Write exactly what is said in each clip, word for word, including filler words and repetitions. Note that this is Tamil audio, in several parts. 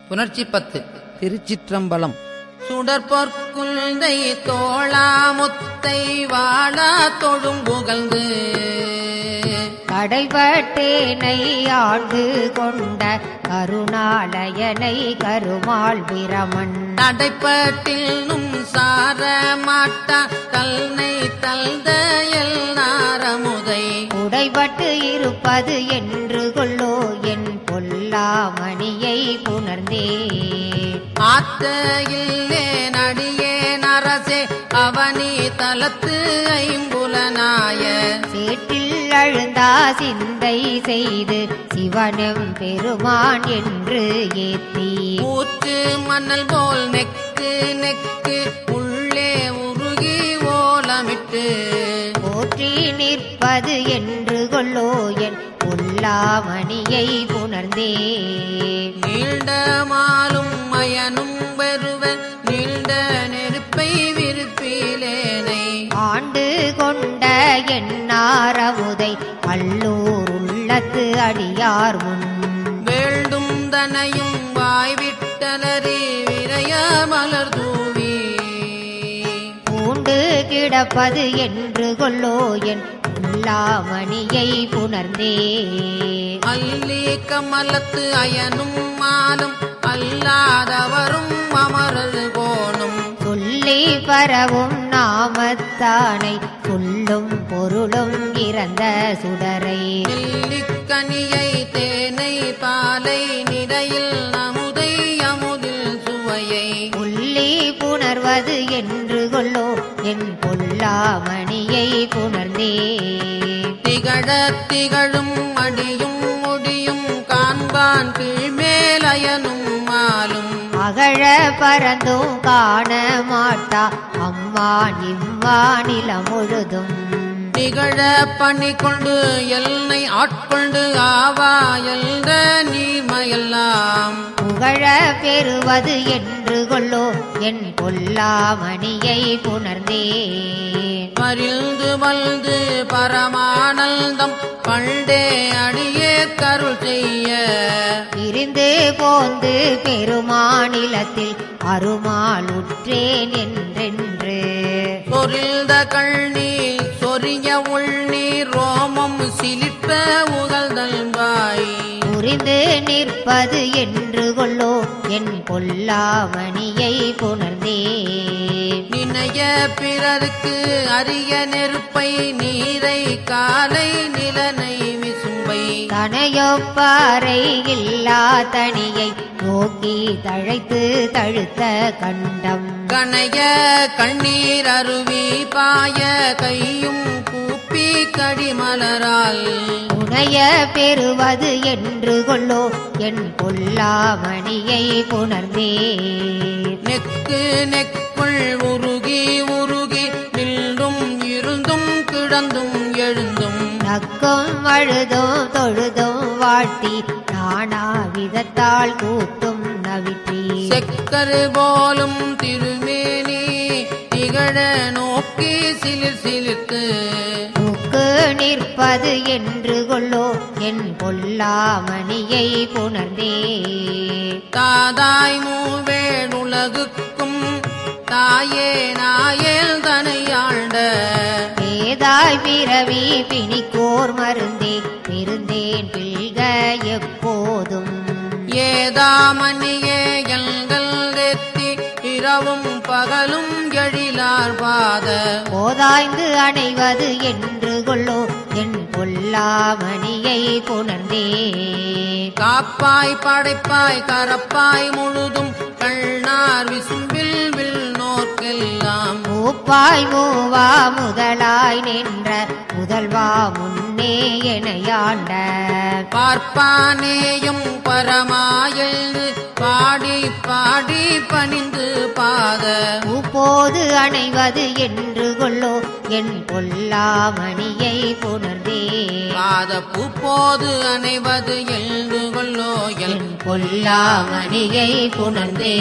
புணர்ச்சி பத்து. திருச்சிற்றம்பலம். சுடற்பொற்குந்தை தோளாமுத்தை வாழா தொழும் புகழ்ந்து கடைபட்டேனை ஆண்டு கொண்ட கருணாலயனை கருமாள் பிரமன் நடைப்பட்டிலும் சார மாட்டா கல்னை தல்த எல்லாரமுதை உடைபட்டு இருப்பது என்று கொள்ளோ என் பொல்லாமணியை புணர்ந்தே ஆத்த இல்லே நடியே நரசே அவனி தலத்து ஐம்புலனாய சேற்றில் அழுந்தா சிந்தை செய்து சிவனும் பெருமான் என்று ஏத்தி ஊற்று மணல் போல் நெக்கு நெக்கு உள்ளே உருகி ஓலமிட்டு போற்றி நிற்பது என்று கொள்ளோ என் பொல்லாமணியை புணர்ந்தே நீண்ட மாலும் மயனும் வருவ நீண்ட நெருப்பை விருப்பிலேனை ஆண்டு கொண்ட எண்ணாரமுதை அல்லூர் உள்ளத்து அடியார் முன் வேண்டும் தனையும் வாய்விட்டலறி விரைய மலர் தூவி பூண்டு கிடப்பது என்று கொள்ளோ என் பொல்லாமணியை புணர்ந்தே அல்லி கமலத்து அயனும் மாலும் அல்லாதவரும் அமரது போனும் சொல்லி பரவும் நாமத்தானை சொல்லும் பொருளும் இறந்த சுடரை நெல்லிக்கனியை தேனை பாலை நிடையில் அமுதை அமுதில் சுவையை உள்ளி புணர்வது என்று கொள்ளோ என் பொல்லாமணியை புணர்ந்தே திகழ திகழும் அடியும் முடியும் காண்பான் கீழ்மேலயனும் மாலும் அகழ பரந்தும் காண மாட்டா அம்மான் இம்மாநிலம் முழுதும் திகழ பணி கொண்டு எல்லை ஆட்கொண்டு ஆவா எல்த நீர்மையெல்லாம் புகழ பெறுவது என்று கொள்ளோ என் பொல்லாமணியை புணர்ந்தே பரிந்து வல்து பரமானந்தம் பண்டே அடியே கருள் செய்ய பிரிந்து போந்து பெருமாநிலத்தில் அருமாளுற்றேன் என்றென்று சொரிந்த கண்ணீர் சொரிய உள்நீர் ரோமம் சிலிர்ப்ப உகழ்தல் வாய் புரிந்து நிற்பது என்று கொள்ளோ என் பொல்லாமணியை புணர்ந்தே நினைய பிறருக்கு அரிய நெருப்பை நீரை காலை நிலனை விசும்பை தனையொப்பாறை இல்லா தனியை நோக்கி தழைத்து தழுத்த கண்டம் கணைய கண்ணீர் அருவி பாய கையும் கூப்பி கடிமலரால் உணைய பெறுவது என்று கொள்ளோ என் பொல்லாமணியை புணர்ந்தே நெக்கு நெக்குள் உருகி உருகி நின்றும் இருந்தும் கிடந்தும் எழுந்தும் நக்கும் அழுதும் தொழுதும் வாழ்த்தி நானா விதத்தால் கூத்தும் நவிற்றி செக்கரு போலும் திருமேனி திகழ நோக்கி சிலிர் சிலிர்த்து நோக்கு நிற்பது என்று கொள்ளோ என் பொல்லாமணியை புணர்ந்தே தாதாய் மூவேடுலகுக்கும் தாயே நாயேல் தனையாண்ட ஏதாய் பிறவி பிணிக்கோர் மருந்தே பெருந்தேன் பிள்க எப்போதும் ஏதாமணியே எங்கள் ஏத்தி இரவும் பகலும் எழிலார் பாத போதாய்ந்து அணைவது என்று கொள்ளோ என் பொல்லாமணியை புணர்ந்தே காப்பாய் படைப்பாய் கரப்பாய் முழுதும் கண்ணார் விசும்பில் வில் நோக்கெல்லாம் மூப்பாய் மூவா முதலாய் நின்ற முதல்வா முன்னே எனையாண்ட பார்ப்பானேயும் பரமாயெழுந்து பாடி பாடி பணிந்து பாத பூப்போது அணைவது என்று கொள்ளோ என் பொல்லாமணியை புணர்ந்தே பாத பூப்போது அணைவது எழுந்து கொள்ளோ என் பொல்லாமணியை புணர்ந்தே.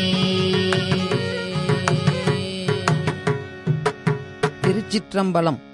திருச்சிற்றம்பலம்.